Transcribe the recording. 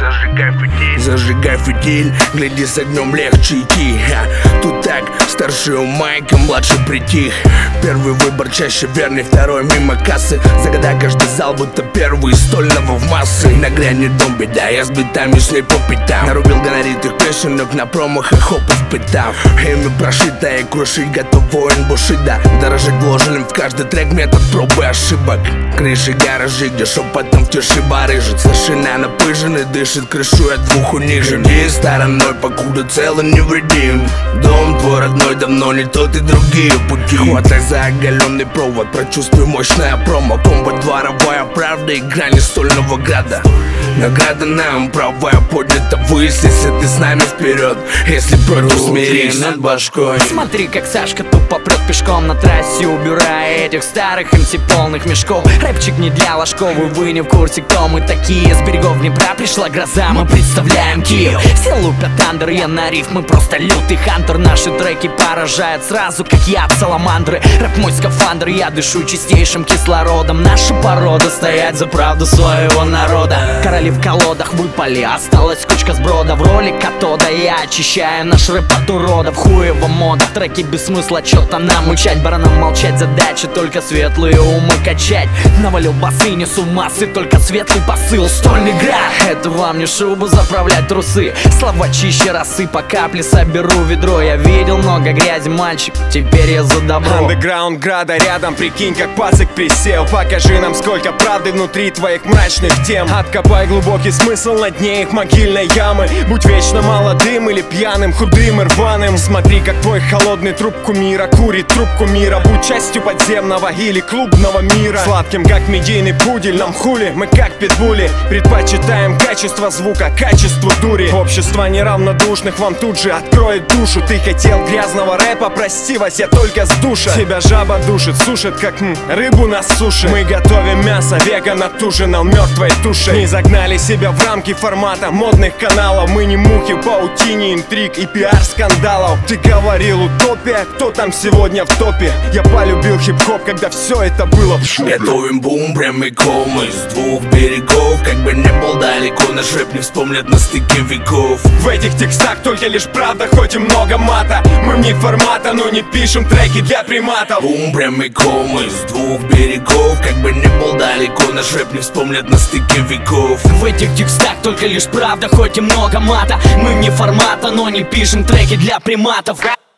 Зажигай фитиль, гляди, с огнем легче идти. Тут так, старший у майка, младший притих. Первый выбор чаще верный, второй мимо кассы. Загадай каждый зал, будто первый из стольного в массы. Нагрянет дом, беда, я с битами с ней по пятам. Нарубил гоноритых песенок, на промахах опыт пытав. Ими прошитая, крушить готов воин Бушида. Дорожить вложенным в каждый трек метод пробы ошибок. Крыши гаражи, где шепотом в тиши барыжит. Старшина напыженный, дышит крышу от двух унижен. Иди стороной, покуда цел и невредим. Дом твой родной, давно не тот и другие пути. Хватай за оголенный провод, прочувствуй мощная промо. Комбо, дворовая правда и грани стольного града. Награда нам, правая поднята ввысь. Если ты с нами вперед, если против смирись над башкой. Смотри, как Сашка тупо прет пешком на трассе, убирая этих старых МС полных мешков. Рэпчик не для ложков, и вы не в курсе, кто мы такие. С берегов Днепра пришла гроза, мы представляем Киев. Все лупят андер, я на рифмы просто лютый хантер. Наши треки поражают сразу, как яд саламандры. Рэп мой скафандр, я дышу чистейшим кислородом. Наша порода стоять за правду своего народа. Короли в колодах выпали, осталась кучка сброда. В роли катода я очищаю наш рэп от уродов. Хуева мода, треки без смысла, чё-то нам учать. Баранам молчать, задача только светлые умы качать. Навалил басы, несу массы, только светлый посыл. Стольный град, это вам не шуба заправлять трусы. Слова чище росы, по капле соберу ведро. Я видел много грязи, мальчик, теперь я за добро. Андеграунд града рядом, прикинь, как пацик присел. Покажи нам, сколько правды внутри твоих мрачных тем. Откопай глубокий смысл на дне их могильной ямы. Будь вечно молодым или пьяным, худым и рваным. Смотри, как твой холодный труп кумира курит трубку мира. Будь частью подземного или клубного мира. Сладким, как медийный пудель, нам хули, мы как питбули. Предпочитаем качество звука, качеству дури. Общество неравнодушных вам тут же откроет душу. Ты хотел грязного рэпа, прости, Вась, я только с душа. Тебя жаба душит, сушит, как рыбу на суше. Мы готовим мясо, веган отужинал мертвой тушей. Не загнали себя в рамки формата модных каналов. Мы не мухи в паутине интриг и пиар-скандалов. Ты говорил утопия, кто там сегодня в топе? Я полюбил хип-хоп, когда все это было в шубе. Готовим бум прямиком из двух берегов. Как бы не был далеко, наш рэп не вспомнят на стыке веков. В этих текстах только лишь правда, хоть и много мата. Мы не формата, но не пишем треки для приматов. Бум прямиком из двух берегов. Как бы не был далеко, наш рэп не вспомнят на стыке веков. В этих текстах только лишь правда, хоть и много мата. Мы не формата, но не пишем треки для приматов.